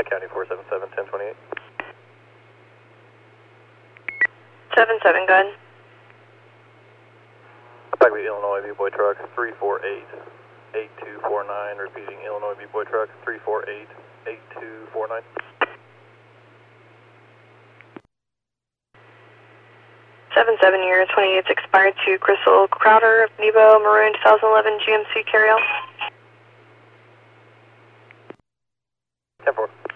County 477, 1028. 77, go ahead. Bagley, Illinois, Viewboy Truck 348-8249, repeating Illinois Viewboy Truck 348-8249. 77 year 28 expired to Crystal Crowder, Nebo, Maroon 2011 GMC carry-out. 10-4.